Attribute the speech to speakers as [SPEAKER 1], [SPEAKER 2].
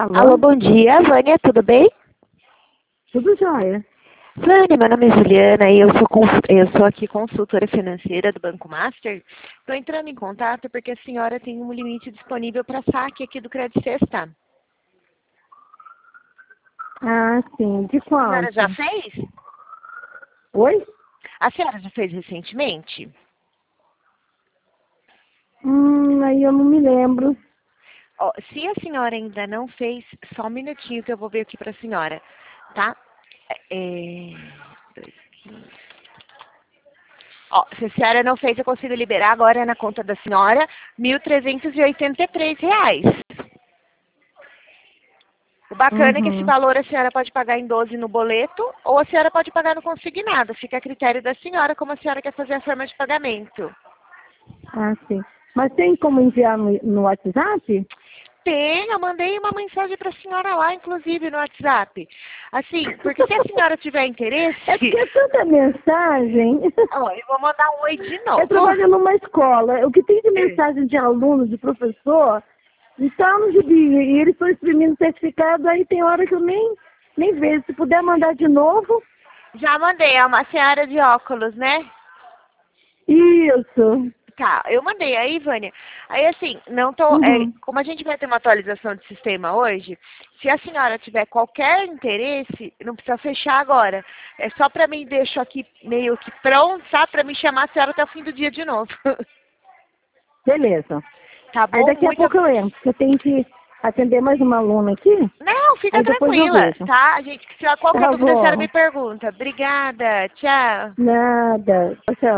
[SPEAKER 1] Alô, bom dia, Vânia, tudo bem?
[SPEAKER 2] Tudo jóia.
[SPEAKER 1] Vânia, meu nome é Juliana e eu sou aqui consultora financeira do Banco Master. Estou entrando em contato porque a senhora tem um limite disponível para saque aqui do Credit Sexta.
[SPEAKER 2] Ah, sim. De
[SPEAKER 1] A senhora
[SPEAKER 2] quanto?
[SPEAKER 1] já fez?
[SPEAKER 2] Oi?
[SPEAKER 1] A senhora já fez recentemente?
[SPEAKER 2] Aí eu não me lembro.
[SPEAKER 1] Ó, se a senhora ainda não fez, só um minutinho que eu vou ver aqui para a senhora, tá? É... 2,15. Ó, se a senhora não fez, eu consigo liberar agora na conta da senhora R$ 1.383. O bacana é que esse
[SPEAKER 2] Uhum.
[SPEAKER 1] valor a senhora pode pagar em 12 no boleto ou a senhora pode pagar no consignado. Fica a critério da senhora como a senhora quer fazer a forma de pagamento.
[SPEAKER 2] Ah, sim. Mas tem como enviar no WhatsApp?
[SPEAKER 1] Tem, eu mandei uma mensagem para a senhora lá, inclusive, no WhatsApp. Assim, porque se a senhora tiver interesse...
[SPEAKER 2] É porque é tanta mensagem.
[SPEAKER 1] Ó, eu vou mandar um oi de
[SPEAKER 2] Eu
[SPEAKER 1] novo.
[SPEAKER 2] trabalho numa escola. O que tem de mensagem de aluno, de professor, está no gibi. E eles estão exprimindo o certificado, aí tem hora que eu nem vejo. Se puder mandar de novo.
[SPEAKER 1] Já mandei, é uma senhora de óculos, né?
[SPEAKER 2] Isso.
[SPEAKER 1] Tá, eu mandei aí, Vânia. Aí assim, não tô.
[SPEAKER 2] Uhum.
[SPEAKER 1] Como a gente vai ter uma atualização de sistema hoje, se a senhora tiver qualquer interesse, não precisa fechar agora. É só pra mim deixo aqui meio que pronto, tá? Pra me chamar a senhora até o fim do dia de novo.
[SPEAKER 2] Beleza.
[SPEAKER 1] Tá
[SPEAKER 2] Aí
[SPEAKER 1] bom?
[SPEAKER 2] daqui a pouco eu entro, porque eu tenho que atender mais uma aluna aqui.
[SPEAKER 1] Não, fica
[SPEAKER 2] Aí depois eu
[SPEAKER 1] tranquila,
[SPEAKER 2] vejo.
[SPEAKER 1] tá? Qualquer
[SPEAKER 2] Tá
[SPEAKER 1] dúvida a senhora me
[SPEAKER 2] bom.
[SPEAKER 1] pergunta. Obrigada, tchau.
[SPEAKER 2] Nada. Tchau.